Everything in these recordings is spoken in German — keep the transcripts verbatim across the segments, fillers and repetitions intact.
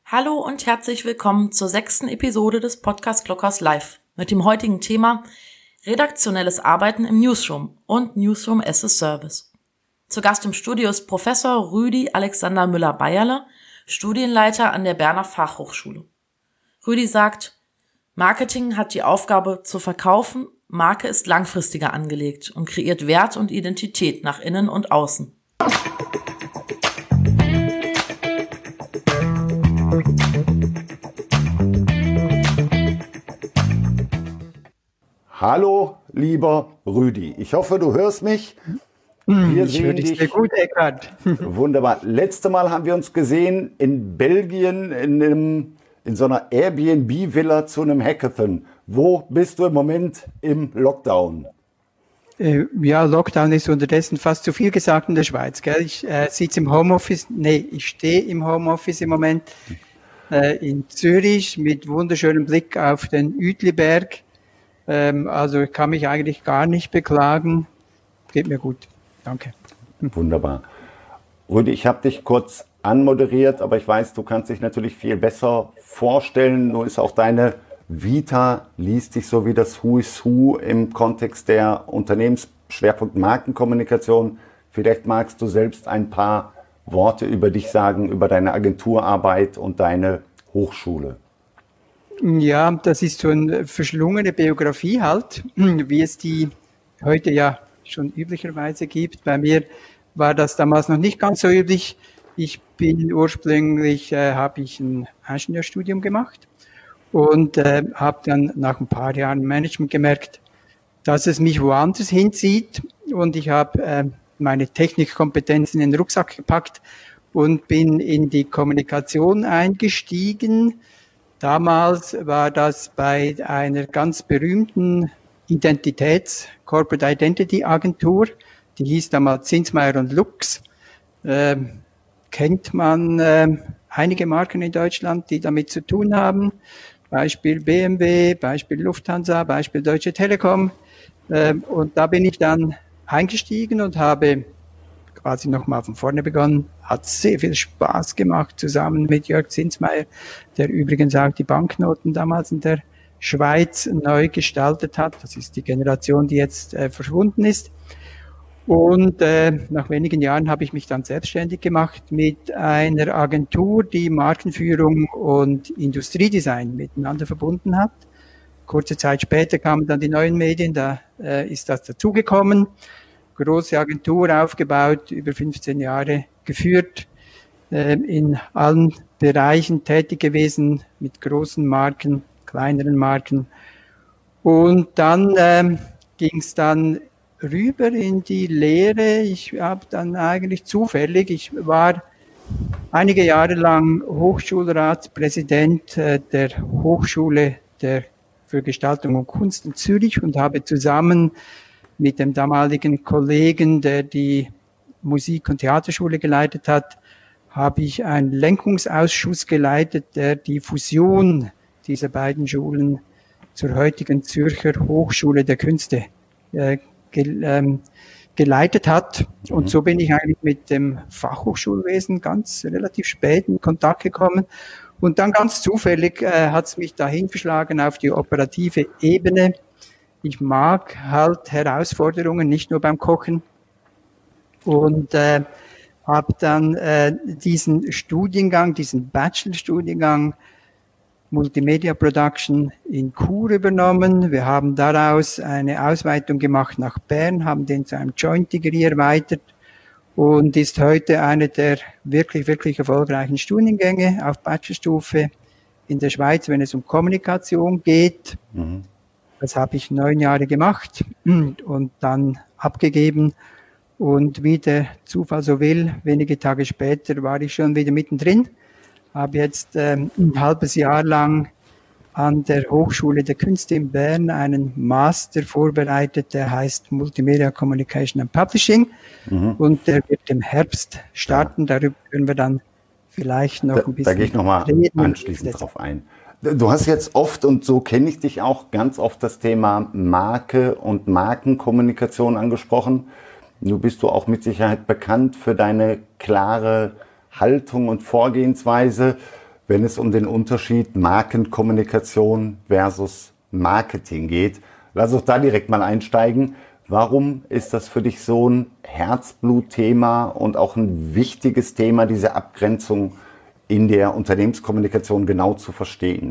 Hallo und herzlich willkommen zur sechsten Episode des Podcast Clockers Live mit dem heutigen Thema redaktionelles Arbeiten im Newsroom und Newsroom as a Service. Zu Gast im Studio ist Professor Rüdi Alexander Müller-Bayerle, Studienleiter an der Berner Fachhochschule. Rüdi sagt, Marketing hat die Aufgabe zu verkaufen, Marke ist langfristiger angelegt und kreiert Wert und Identität nach innen und außen. Hallo, lieber Rüdi. Ich hoffe, du hörst mich. Wir ich höre dich sehr gut, Eckhard. Wunderbar. Letzte Mal haben wir uns gesehen in Belgien in, einem, in so einer Airbnb-Villa zu einem Hackathon. Wo bist du im Moment im Lockdown? Äh, ja, Lockdown ist unterdessen fast zu viel gesagt in der Schweiz. Gell? Ich äh, sitze im Homeoffice. Nee, ich stehe im Homeoffice im Moment äh, in Zürich mit wunderschönem Blick auf den Uetliberg. Also ich kann mich eigentlich gar nicht beklagen. Geht mir gut. Danke. Wunderbar. Rüdi, ich habe dich kurz anmoderiert, aber ich weiß, du kannst dich natürlich viel besser vorstellen. Nur ist auch deine Vita, liest sich so wie das Who is Who im Kontext der Unternehmensschwerpunkt Markenkommunikation. Vielleicht magst du selbst ein paar Worte über dich sagen, über deine Agenturarbeit und deine Hochschule. Ja, das ist so eine verschlungene Biografie halt, wie es die heute ja schon üblicherweise gibt. Bei mir war das damals noch nicht ganz so üblich. Ich bin ursprünglich, äh, habe ich ein Ingenieurstudium gemacht und äh, habe dann nach ein paar Jahren Management gemerkt, dass es mich woanders hinzieht. Und ich habe äh, meine Technikkompetenzen in den Rucksack gepackt und bin in die Kommunikation eingestiegen. Damals war das bei einer ganz berühmten Identitäts-, Corporate Identity Agentur, die hieß damals Zinsmeier und Lux. Ähm, kennt man äh, einige Marken in Deutschland, die damit zu tun haben. Beispiel B M W, Beispiel Lufthansa, Beispiel Deutsche Telekom. Ähm, und da bin ich dann eingestiegen und habe quasi nochmal von vorne begonnen. Hat sehr viel Spaß gemacht, zusammen mit Jörg Zinsmeier, der übrigens auch die Banknoten damals in der Schweiz neu gestaltet hat. Das ist die Generation, die jetzt äh, verschwunden ist. Und äh, nach wenigen Jahren habe ich mich dann selbstständig gemacht mit einer Agentur, die Markenführung und Industriedesign miteinander verbunden hat. Kurze Zeit später kamen dann die neuen Medien, da äh, ist das dazugekommen. Große Agentur aufgebaut, über fünfzehn Jahre geführt, äh, in allen Bereichen tätig gewesen, mit großen Marken, kleineren Marken. Und dann ähm, ging es dann rüber in die Lehre. Ich habe dann eigentlich zufällig, ich war einige Jahre lang Hochschulratspräsident äh, der Hochschule der für Gestaltung und Kunst in Zürich und habe zusammen mit dem damaligen Kollegen, der die Musik- und Theaterschule geleitet hat, habe ich einen Lenkungsausschuss geleitet, der die Fusion dieser beiden Schulen zur heutigen Zürcher Hochschule der Künste äh, ge, ähm, geleitet hat. Und so bin ich eigentlich mit dem Fachhochschulwesen ganz relativ spät in Kontakt gekommen. Und dann ganz zufällig äh, hat es mich dahin verschlagen auf die operative Ebene. Ich mag halt Herausforderungen, nicht nur beim Kochen. Und äh, habe dann äh, diesen Studiengang, diesen Bachelor-Studiengang Multimedia Production in Chur übernommen. Wir haben daraus eine Ausweitung gemacht nach Bern, haben den zu einem Joint Degree erweitert und ist heute einer der wirklich, wirklich erfolgreichen Studiengänge auf Bachelorstufe in der Schweiz, wenn es um Kommunikation geht. Mhm. Das habe ich neun Jahre gemacht und dann abgegeben. Und wie der Zufall so will, wenige Tage später war ich schon wieder mittendrin. Habe jetzt ähm, ein halbes Jahr lang an der Hochschule der Künste in Bern einen Master vorbereitet, der heißt Multimedia Communication and Publishing. Mhm. Und der wird im Herbst starten. Darüber können wir dann vielleicht noch da, ein bisschen Da gehe ich nochmal anschließend drauf ein. Du hast jetzt oft, und so kenne ich dich auch, ganz oft das Thema Marke und Markenkommunikation angesprochen. Nun bist du auch mit Sicherheit bekannt für deine klare Haltung und Vorgehensweise. wenn es um den Unterschied Markenkommunikation versus Marketing geht. Lass uns da direkt mal einsteigen. Warum ist das für dich so ein Herzblutthema und auch ein wichtiges Thema, diese Abgrenzung in der Unternehmenskommunikation genau zu verstehen?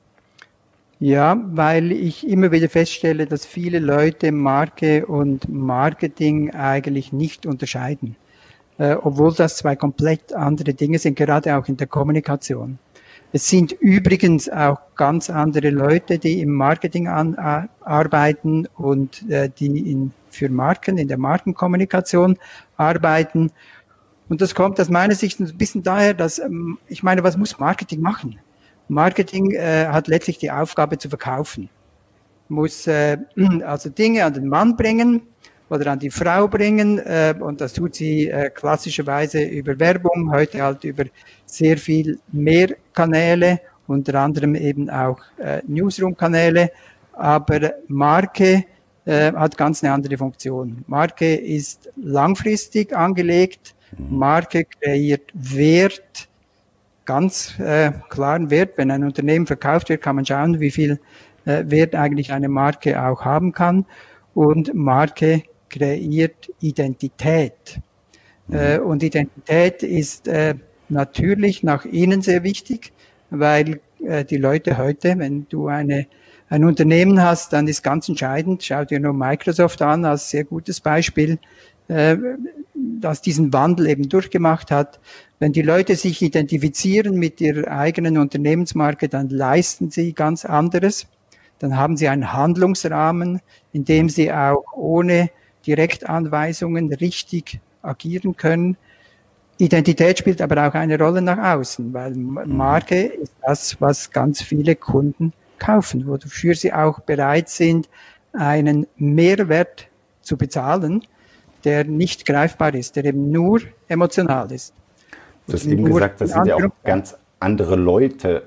Ja, weil ich immer wieder feststelle, dass viele Leute Marke und Marketing eigentlich nicht unterscheiden, äh, obwohl das zwei komplett andere Dinge sind, gerade auch in der Kommunikation. Es sind übrigens auch ganz andere Leute, die im Marketing an, äh, arbeiten und äh, die in, für Marken, in der Markenkommunikation arbeiten. Und das kommt aus meiner Sicht ein bisschen daher, dass, ähm, ich meine, was muss Marketing machen? Marketing äh, hat letztlich die Aufgabe zu verkaufen, muss äh, also Dinge an den Mann bringen oder an die Frau bringen äh, und das tut sie äh, klassischerweise über Werbung, heute halt über sehr viel mehr Kanäle, unter anderem eben auch äh, Newsroom-Kanäle, aber Marke äh, hat ganz eine andere Funktion. Marke ist langfristig angelegt, Marke kreiert Wert, ganz äh, klaren Wert. Wenn ein Unternehmen verkauft wird, kann man schauen, wie viel äh, Wert eigentlich eine Marke auch haben kann. Und Marke kreiert Identität. Mhm. Äh, und Identität ist äh, natürlich nach innen sehr wichtig, weil äh, die Leute heute, wenn du eine, ein Unternehmen hast, dann ist ganz entscheidend, schau dir nur Microsoft an als sehr gutes Beispiel, äh, das diesen Wandel eben durchgemacht hat. Wenn die Leute sich identifizieren mit ihrer eigenen Unternehmensmarke, dann leisten sie ganz anderes. Dann haben sie einen Handlungsrahmen, in dem sie auch ohne Direktanweisungen richtig agieren können. Identität spielt aber auch eine Rolle nach außen, weil Marke ist das, was ganz viele Kunden kaufen, wofür sie auch bereit sind, einen Mehrwert zu bezahlen, der nicht greifbar ist, der eben nur emotional ist. Du hast eben gesagt, das sind ja auch ganz andere Leute.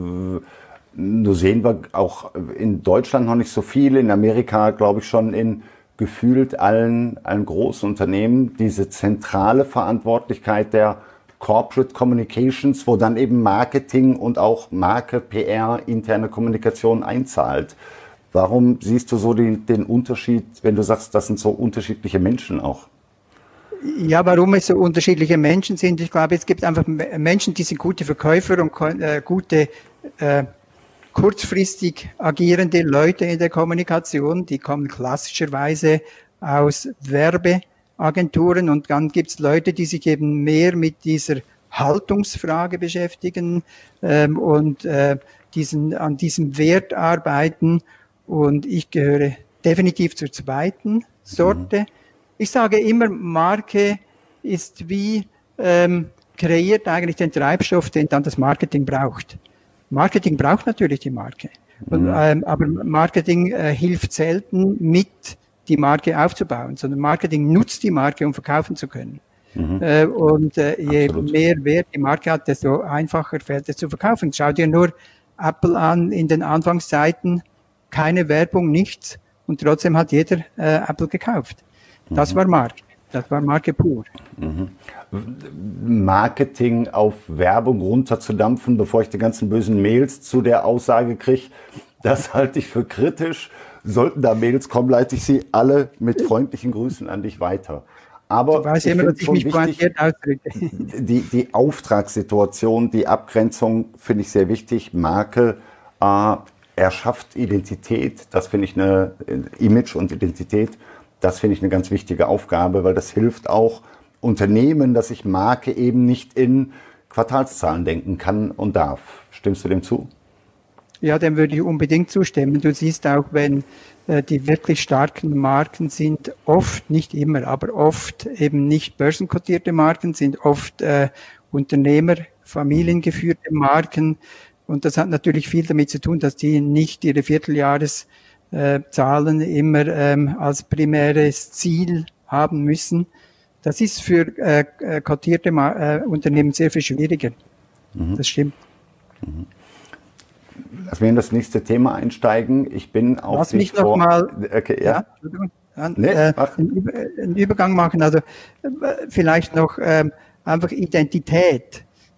Nur sehen wir auch in Deutschland noch nicht so viele, in Amerika glaube ich schon in gefühlt allen, allen großen Unternehmen, diese zentrale Verantwortlichkeit der Corporate Communications, wo dann eben Marketing und auch Marke, P R, interne Kommunikation einzahlt. Warum siehst du so den, den Unterschied, wenn du sagst, das sind so unterschiedliche Menschen auch? Ja, warum es so unterschiedliche Menschen sind? Ich glaube, es gibt einfach Menschen, die sind gute Verkäufer und äh, gute äh, kurzfristig agierende Leute in der Kommunikation. Die kommen klassischerweise aus Werbeagenturen und dann gibt es Leute, die sich eben mehr mit dieser Haltungsfrage beschäftigen ähm, und äh, diesen, an diesem Wert arbeiten. Und ich gehöre definitiv zur zweiten Sorte. Mhm. Ich sage immer, Marke ist wie, ähm, kreiert eigentlich den Treibstoff, den dann das Marketing braucht. Marketing braucht natürlich die Marke. Und, ähm, aber Marketing äh, hilft selten mit, die Marke aufzubauen, sondern Marketing nutzt die Marke, um verkaufen zu können. Mhm. Äh, und äh, je Absolut. mehr Wert die Marke hat, desto einfacher fällt es zu verkaufen. Schau dir nur Apple an in den Anfangszeiten, keine Werbung, nichts. Und trotzdem hat jeder äh, Apple gekauft. Das war Marke. Das war Marke pur. Mhm. Marketing auf Werbung runterzudampfen, bevor ich die ganzen bösen Mails zu der Aussage kriege, das halte ich für kritisch. Sollten da Mails kommen, leite ich sie alle mit freundlichen Grüßen an dich weiter. Aber du weißt immer, dass ich mich pointiert ausdrücke. Die, die Auftragssituation, die Abgrenzung finde ich sehr wichtig. Marke äh, erschafft Identität. Das finde ich eine Image und Identität. Das finde ich eine ganz wichtige Aufgabe, weil das hilft auch Unternehmen, dass ich Marke eben nicht in Quartalszahlen denken kann und darf. Stimmst du dem zu? Ja, dem würde ich unbedingt zustimmen. Du siehst auch, wenn äh, die wirklich starken Marken sind, oft, nicht immer, aber oft eben nicht börsenkotierte Marken, sind oft äh, Unternehmer, familiengeführte Marken. Und das hat natürlich viel damit zu tun, dass die nicht ihre Vierteljahres Äh, Zahlen immer ähm, als primäres Ziel haben müssen. Das ist für äh, kotierte äh, Unternehmen sehr viel schwieriger. Mhm. Das stimmt. Mhm. Lass wir in das nächste Thema einsteigen. Ich bin auf Lass mich noch mal okay, ja. Ja, nee, äh, einen, einen Übergang machen. Also äh, vielleicht noch äh, einfach Identität.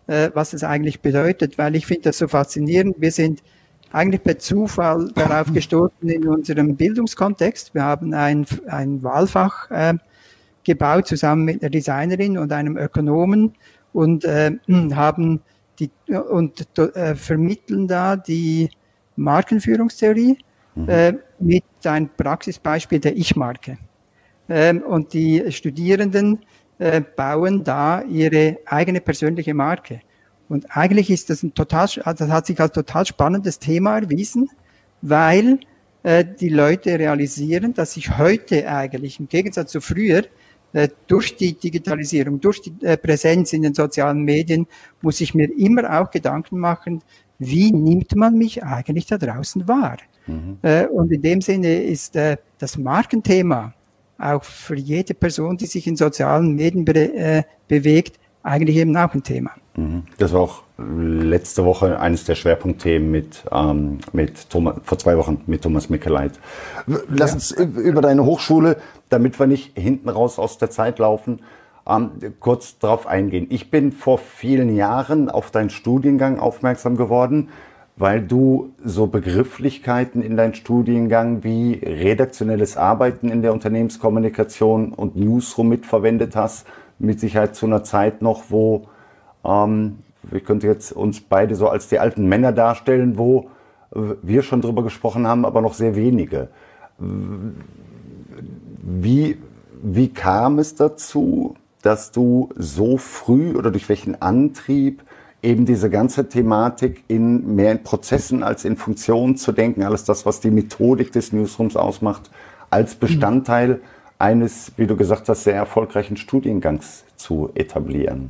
äh, was es eigentlich bedeutet, weil ich finde das so faszinierend. Wir sind eigentlich per Zufall darauf gestoßen in unserem Bildungskontext. Wir haben ein, ein Wahlfach äh, gebaut, zusammen mit einer Designerin und einem Ökonomen und äh, haben die und äh, vermitteln da die Markenführungstheorie mhm. äh, mit einem Praxisbeispiel der Ich-Marke. Ähm, und die Studierenden äh, bauen da ihre eigene persönliche Marke. Und eigentlich ist das ein total, das hat sich als total spannendes Thema erwiesen, weil äh, die Leute realisieren, dass sich heute eigentlich im Gegensatz zu früher äh, durch die Digitalisierung, durch die äh, Präsenz in den sozialen Medien, muss ich mir immer auch Gedanken machen, wie nimmt man mich eigentlich da draußen wahr? Mhm. Äh, und in dem Sinne ist äh, das Markenthema auch für jede Person, die sich in sozialen Medien be äh, bewegt, eigentlich eben auch ein Thema. Das war auch letzte Woche eines der Schwerpunktthemen mit, ähm, mit Thomas, vor zwei Wochen mit Thomas Mickeleit. Lass ja. uns über deine Hochschule, damit wir nicht hinten raus aus der Zeit laufen, ähm, kurz darauf eingehen. Ich bin vor vielen Jahren auf deinen Studiengang aufmerksam geworden, weil du so Begrifflichkeiten in deinem Studiengang wie redaktionelles Arbeiten in der Unternehmenskommunikation und Newsroom mitverwendet hast. Mit Sicherheit zu einer Zeit noch, wo ähm, wir könnten jetzt uns beide so als die alten Männer darstellen, wo wir schon drüber gesprochen haben, aber noch sehr wenige. Wie, wie kam es dazu, dass du so früh oder durch welchen Antrieb eben diese ganze Thematik in mehr in Prozessen als in Funktionen zu denken, alles das, was die Methodik des Newsrooms ausmacht, als Bestandteil mhm. eines, wie du gesagt hast, sehr erfolgreichen Studiengangs zu etablieren?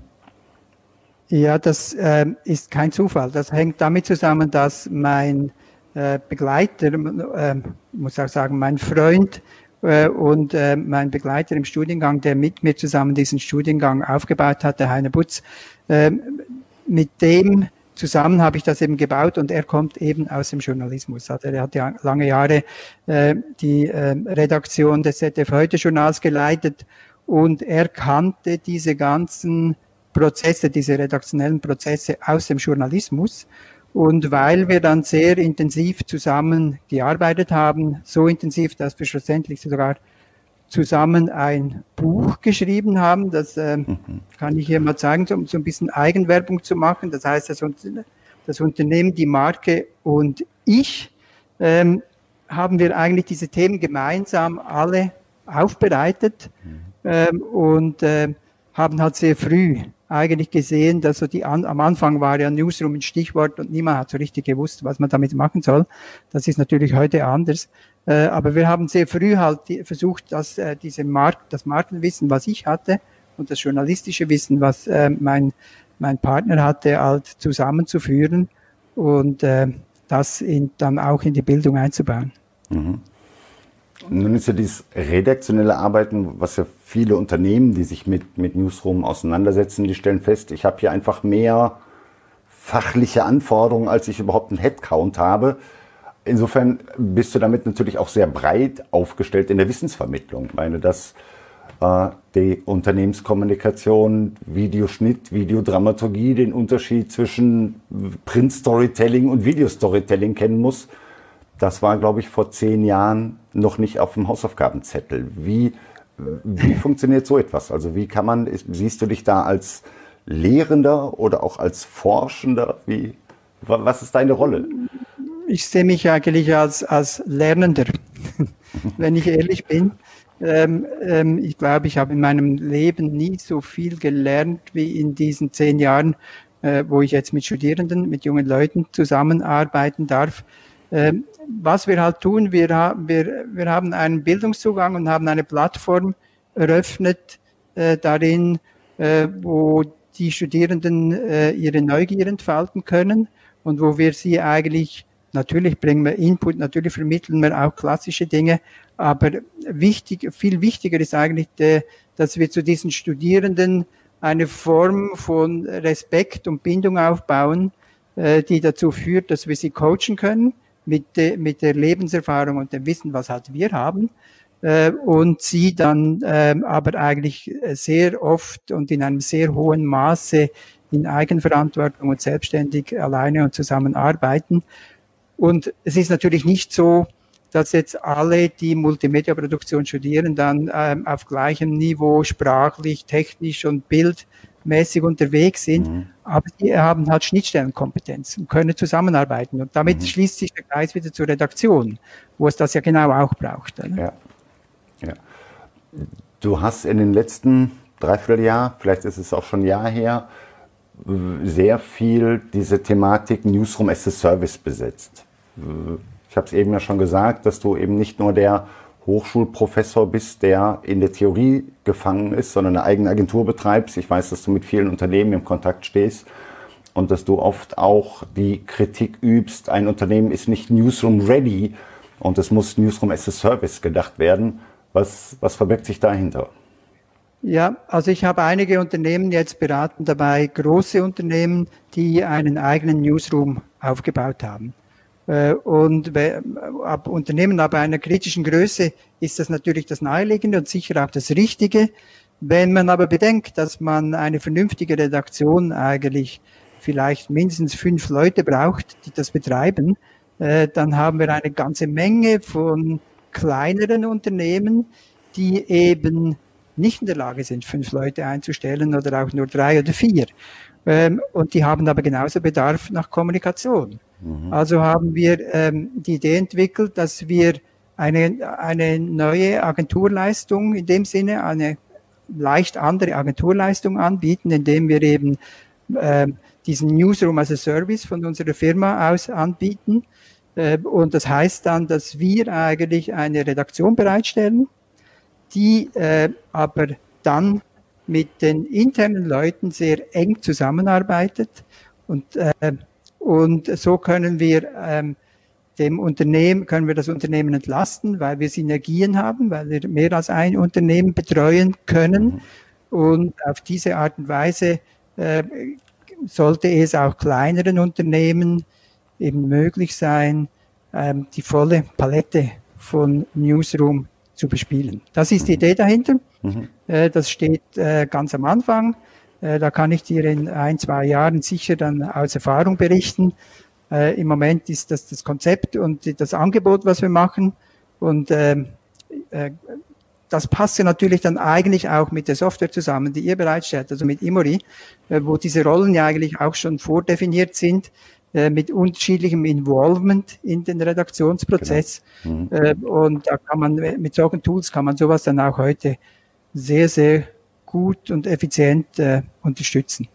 Ja, das äh, ist kein Zufall. Das hängt damit zusammen, dass mein äh, Begleiter, äh, muss auch sagen, mein Freund äh, und äh, mein Begleiter im Studiengang, der mit mir zusammen diesen Studiengang aufgebaut hat, der Heiner Butz, äh, mit dem zusammen habe ich das eben gebaut und er kommt eben aus dem Journalismus. Also er hat ja lange Jahre äh, die äh, Redaktion des Z D F-Heute-Journals geleitet und er kannte diese ganzen Prozesse, diese redaktionellen Prozesse aus dem Journalismus. Und weil wir dann sehr intensiv zusammen gearbeitet haben, so intensiv, dass wir schlussendlich sogar zusammen ein Buch geschrieben haben, das äh, mhm. kann ich hier mal zeigen, um so ein bisschen Eigenwerbung zu machen. Das heißt, das, das Unternehmen, die Marke und ich ähm, haben wir eigentlich diese Themen gemeinsam alle aufbereitet mhm. ähm, und äh, haben halt sehr früh eigentlich gesehen, dass so die an, am Anfang war ja Newsroom ein Stichwort und niemand hat so richtig gewusst, was man damit machen soll. Das ist natürlich heute anders. Äh, aber wir haben sehr früh halt die, versucht, dass äh, diese Mark, das Markenwissen, was ich hatte, und das journalistische Wissen, was äh, mein mein Partner hatte, halt zusammenzuführen und äh, das in, dann auch in die Bildung einzubauen. Mhm. Nun ist ja dieses redaktionelle Arbeiten, was ja viele Unternehmen, die sich mit, mit Newsroom auseinandersetzen, die stellen fest, ich habe hier einfach mehr fachliche Anforderungen, als ich überhaupt einen Headcount habe. Insofern bist du damit natürlich auch sehr breit aufgestellt in der Wissensvermittlung. Ich meine, dass äh, die Unternehmenskommunikation, Videoschnitt, Videodramaturgie den Unterschied zwischen Print-Storytelling und Video-Storytelling kennen muss. Das war, glaube ich, vor zehn Jahren noch nicht auf dem Hausaufgabenzettel. Wie, wie funktioniert so etwas? Also wie kann man, siehst du dich da als Lehrender oder auch als Forschender? Wie, was ist deine Rolle? Ich sehe mich eigentlich als, als Lernender, wenn ich ehrlich bin. Ähm, ähm, ich glaube, ich habe in meinem Leben nie so viel gelernt wie in diesen zehn Jahren, äh, wo ich jetzt mit Studierenden, mit jungen Leuten zusammenarbeiten darf. Ähm, was wir halt tun, wir, wir, wir haben einen Bildungszugang und haben eine Plattform eröffnet, äh, darin, äh, wo die Studierenden äh, ihre Neugier entfalten können und wo wir sie eigentlich, natürlich bringen wir Input, natürlich vermitteln wir auch klassische Dinge, aber wichtig, viel wichtiger ist eigentlich, äh, dass wir zu diesen Studierenden eine Form von Respekt und Bindung aufbauen, äh, die dazu führt, dass wir sie coachen können, mit, de, mit der Lebenserfahrung und dem Wissen, was halt wir haben, äh, und sie dann äh, aber eigentlich sehr oft und in einem sehr hohen Maße in Eigenverantwortung und selbstständig alleine und zusammenarbeiten. Und es ist natürlich nicht so, dass jetzt alle, die Multimedia-Produktion studieren, dann ähm, auf gleichem Niveau sprachlich, technisch und bildmäßig unterwegs sind, mhm. aber sie haben halt Schnittstellenkompetenz und können zusammenarbeiten. Und damit mhm. schließt sich der Kreis wieder zur Redaktion, wo es das ja genau auch braucht. Oder? Ja. Ja. Du hast in den letzten Dreivierteljahr, vielleicht ist es auch schon ein Jahr her, sehr viel diese Thematik Newsroom as a Service besetzt. Ich habe es eben ja schon gesagt, dass du eben nicht nur der Hochschulprofessor bist, der in der Theorie gefangen ist, sondern eine eigene Agentur betreibst. Ich weiß, dass du mit vielen Unternehmen im Kontakt stehst und dass du oft auch die Kritik übst, ein Unternehmen ist nicht Newsroom ready und es muss Newsroom as a Service gedacht werden. Was, was verbirgt sich dahinter? Ja, also ich habe einige Unternehmen jetzt beraten dabei, große Unternehmen, die einen eigenen Newsroom aufgebaut haben. Und ab Unternehmen ab einer kritischen Größe ist das natürlich das Naheliegende und sicher auch das Richtige. Wenn man aber bedenkt, dass man eine vernünftige Redaktion eigentlich vielleicht mindestens fünf Leute braucht, die das betreiben, dann haben wir eine ganze Menge von kleineren Unternehmen, die eben nicht in der Lage sind, fünf Leute einzustellen oder auch nur drei oder vier. Und die haben aber genauso Bedarf nach Kommunikation. Mhm. Also haben wir ähm, die Idee entwickelt, dass wir eine, eine neue Agenturleistung, in dem Sinne eine leicht andere Agenturleistung anbieten, indem wir eben ähm, diesen Newsroom as a Service von unserer Firma aus anbieten. Äh, und das heißt dann, dass wir eigentlich eine Redaktion bereitstellen, die äh, aber dann mit den internen Leuten sehr eng zusammenarbeitet und äh, und so können wir ähm, dem Unternehmen können wir das Unternehmen entlasten, weil wir Synergien haben, weil wir mehr als ein Unternehmen betreuen können und auf diese Art und Weise äh, sollte es auch kleineren Unternehmen eben möglich sein, ähm, die volle Palette von Newsroom zu bespielen. Das ist die Idee dahinter. Mhm. Äh, das steht äh, ganz am Anfang. Äh, da kann ich dir in ein, zwei Jahren sicher dann aus Erfahrung berichten. Äh, Im Moment ist das das Konzept und das Angebot, was wir machen. Und ähm, äh, das passt ja natürlich dann eigentlich auch mit der Software zusammen, die ihr bereitstellt, also mit Imori, äh, wo diese Rollen ja eigentlich auch schon vordefiniert sind, äh, mit unterschiedlichem Involvement in den Redaktionsprozess. Genau. Mhm. Äh, und da kann man mit solchen Tools kann man sowas dann auch heute sehr, sehr gut und effizient äh, unterstützen.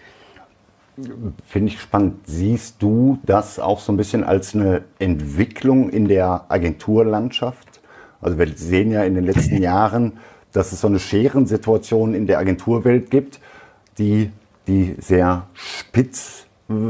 Finde ich spannend. Siehst du das auch so ein bisschen als eine Entwicklung in der Agenturlandschaft? Also wir sehen ja in den letzten Jahren, dass es so eine Scherensituation in der Agenturwelt gibt, die, die sehr spitz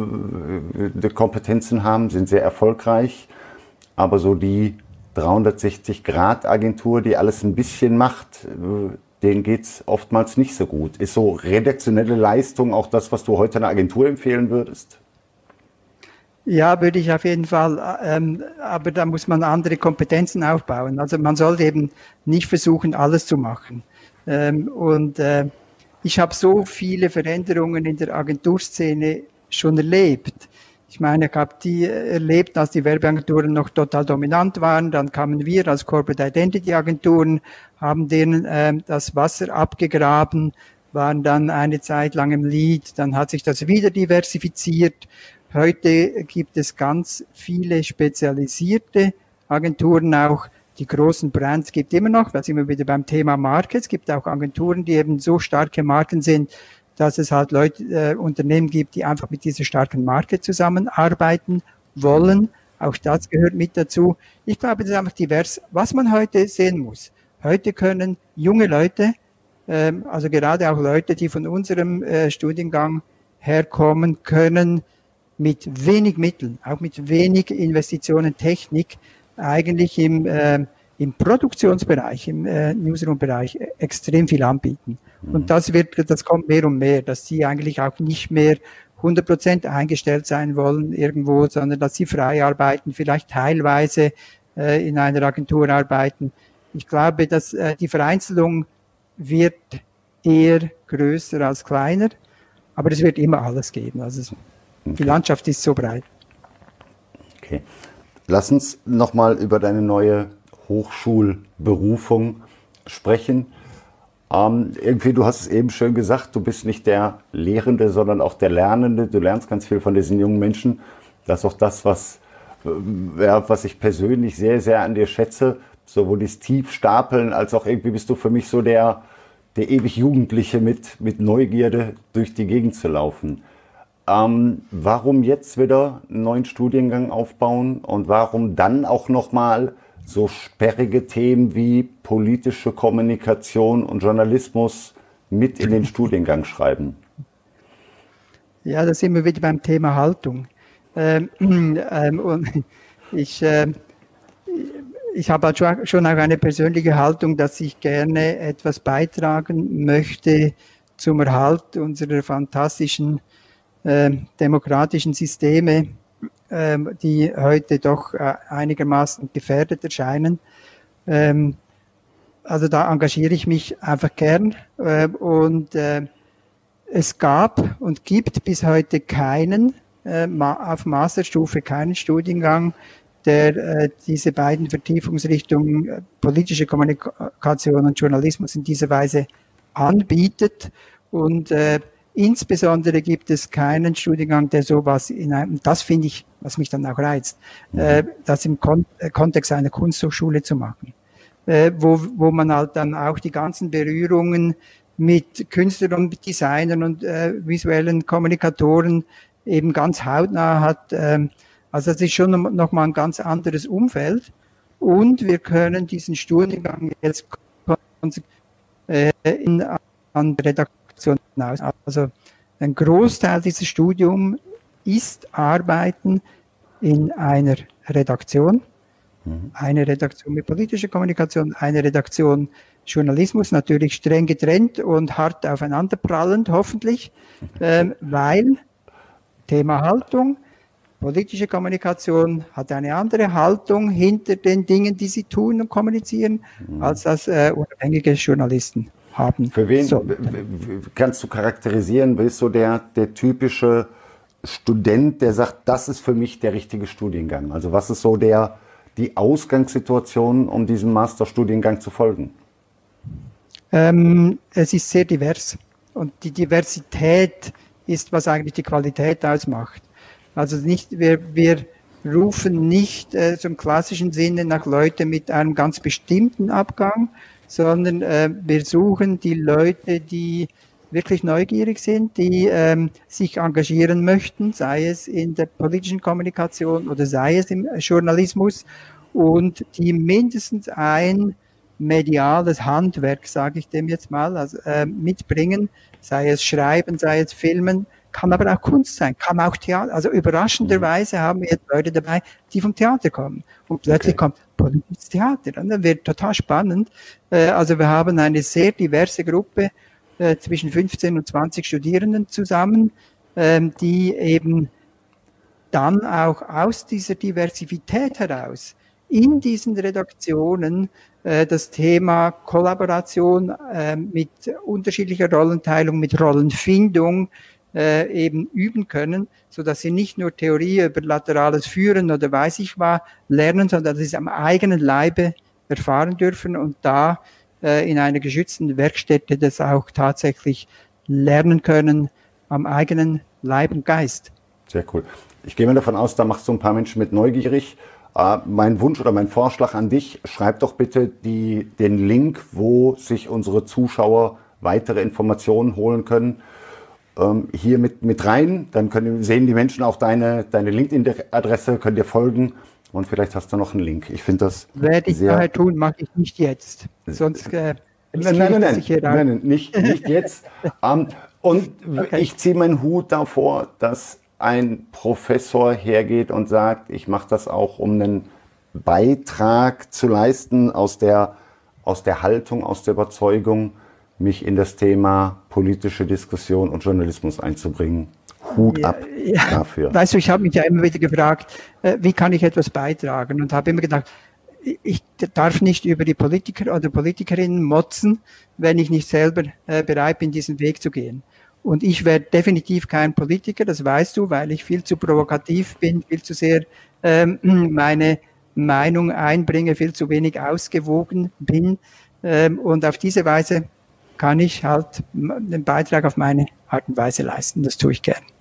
äh, Kompetenzen haben, sind sehr erfolgreich, aber so die dreihundertsechzig Grad Agentur, die alles ein bisschen macht, äh, denen geht es oftmals nicht so gut. Ist so redaktionelle Leistung auch das, was du heute einer Agentur empfehlen würdest? Ja, würde ich auf jeden Fall, ähm, aber da muss man andere Kompetenzen aufbauen. Also man sollte eben nicht versuchen, alles zu machen. Ähm, und äh, ich habe so viele Veränderungen in der Agenturszene schon erlebt. Ich meine, ich habe die erlebt, als die Werbeagenturen noch total dominant waren. Dann kamen wir als Corporate Identity Agenturen, haben denen äh, das Wasser abgegraben, waren dann eine Zeit lang im Lead. Dann hat sich das wieder diversifiziert. Heute gibt es ganz viele spezialisierte Agenturen auch. Die großen Brands gibt es immer noch, da sind wir wieder beim Thema Marke. Es gibt auch Agenturen, die eben so starke Marken sind, dass es halt Leute, äh, Unternehmen gibt, die einfach mit dieser starken Marke zusammenarbeiten wollen. Auch das gehört mit dazu. Ich glaube, das ist einfach divers. Was man heute sehen muss, heute können junge Leute, ähm, also gerade auch Leute, die von unserem äh, Studiengang herkommen, können mit wenig Mitteln, auch mit wenig Investitionen, Technik, eigentlich im, äh, im Produktionsbereich, im äh, Newsroom-Bereich extrem viel anbieten. Und das wird, das kommt mehr und mehr, dass sie eigentlich auch nicht mehr hundert Prozent eingestellt sein wollen irgendwo, sondern dass sie frei arbeiten, vielleicht teilweise äh, in einer Agentur arbeiten. Ich glaube, dass äh, die Vereinzelung wird eher größer als kleiner. Aber es wird immer alles geben. Also es, okay. Die Landschaft ist so breit. Okay. Lass uns nochmal über deine neue Hochschulberufung sprechen. Ähm, irgendwie, du hast es eben schön gesagt, du bist nicht der Lehrende, sondern auch der Lernende. Du lernst ganz viel von diesen jungen Menschen. Das ist auch das, was, äh, ja, was ich persönlich sehr, sehr an dir schätze. Sowohl das Tiefstapeln, als auch irgendwie bist du für mich so der, der ewig Jugendliche mit, mit Neugierde durch die Gegend zu laufen. Ähm, warum jetzt wieder einen neuen Studiengang aufbauen und warum dann auch nochmal so sperrige Themen wie politische Kommunikation und Journalismus mit in den Studiengang schreiben? Ja, da sind wir wieder beim Thema Haltung. Ähm, ähm, und ich, äh, ich habe halt schon auch eine persönliche Haltung, dass ich gerne etwas beitragen möchte zum Erhalt unserer fantastischen äh, demokratischen Systeme, ähm, die heute doch äh, einigermaßen gefährdet erscheinen. Ähm, also da engagiere ich mich einfach gern äh, und äh, es gab und gibt bis heute keinen, äh, ma- auf Masterstufe keinen Studiengang, der äh, diese beiden Vertiefungsrichtungen äh, politische Kommunikation und Journalismus in dieser Weise anbietet. Und äh, insbesondere gibt es keinen Studiengang, der sowas in einem, das finde ich, was mich dann auch reizt, mhm. äh, das im Kon- äh, Kontext einer Kunsthochschule zu machen, äh, wo, wo man halt dann auch die ganzen Berührungen mit Künstlern und Designern und äh, visuellen Kommunikatoren eben ganz hautnah hat. Äh, also das ist schon noch mal ein ganz anderes Umfeld und wir können diesen Studiengang jetzt äh, in, an Redaktion aus. Also ein Großteil dieses Studiums ist Arbeiten in einer Redaktion, mhm. eine Redaktion mit politischer Kommunikation, eine Redaktion Journalismus, natürlich streng getrennt und hart aufeinanderprallend, hoffentlich, ähm, weil Thema Haltung, politische Kommunikation hat eine andere Haltung hinter den Dingen, die sie tun und kommunizieren, mhm. als das äh, unabhängige Journalisten haben. Für wen so. kannst du charakterisieren, bist du der, der typische Student, der sagt, das ist für mich der richtige Studiengang? Also was ist so der, die Ausgangssituation, um diesem Masterstudiengang zu folgen? Ähm, es ist sehr divers und die Diversität ist, was eigentlich die Qualität ausmacht. Also nicht, wir, wir rufen nicht äh, zum klassischen Sinne nach Leuten mit einem ganz bestimmten Abgang, sondern äh, wir suchen die Leute, die wirklich neugierig sind, die ähm, sich engagieren möchten, sei es in der politischen Kommunikation oder sei es im Journalismus und die mindestens ein mediales Handwerk, sage ich dem jetzt mal, also, äh, mitbringen, sei es Schreiben, sei es Filmen, kann aber auch Kunst sein, kann auch Theater. Also überraschenderweise haben wir jetzt Leute dabei, die vom Theater kommen. Und plötzlich okay. kommt politisches Theater. Und dann wird total spannend. Äh, also wir haben eine sehr diverse Gruppe äh, zwischen fünfzehn und zwanzig Studierenden zusammen, ähm, die eben dann auch aus dieser Diversität heraus in diesen Redaktionen äh, das Thema Kollaboration äh, mit unterschiedlicher Rollenteilung, mit Rollenfindung äh, eben üben können, so dass sie nicht nur Theorie über laterales Führen oder weiß ich was lernen, sondern dass sie es am eigenen Leibe erfahren dürfen und da äh, in einer geschützten Werkstätte das auch tatsächlich lernen können am eigenen Leib und Geist. Sehr cool. Ich gehe mal davon aus, da machst du ein paar Menschen mit neugierig. Uh, mein Wunsch oder mein Vorschlag an dich, schreib doch bitte die, den Link, wo sich unsere Zuschauer weitere Informationen holen können, ähm, hier mit, mit rein. Dann können, sehen die Menschen auch deine, deine LinkedIn-Adresse, können dir folgen und vielleicht hast du noch einen Link. Ich finde das Werde ich sehr... daher tun, mache ich nicht jetzt. Sonst äh, nein, nein, nein, nein, nein, nein, nicht, nicht jetzt. um, und okay. Ich ziehe meinen Hut davor, dass ein Professor hergeht und sagt, ich mache das auch, um einen Beitrag zu leisten aus der, aus der Haltung, aus der Überzeugung, mich in das Thema politische Diskussion und Journalismus einzubringen. Hut ja, ab ja. dafür. Weißt du, ich habe mich ja immer wieder gefragt, äh, wie kann ich etwas beitragen? Und habe immer gedacht, ich darf nicht über die Politiker oder Politikerinnen motzen, wenn ich nicht selber äh, bereit bin, diesen Weg zu gehen. Und ich werde definitiv kein Politiker, das weißt du, weil ich viel zu provokativ bin, viel zu sehr ähm, meine Meinung einbringe, viel zu wenig ausgewogen bin. Ähm, und auf diese Weise kann ich halt einen Beitrag auf meine Art und Weise leisten. Das tue ich gern.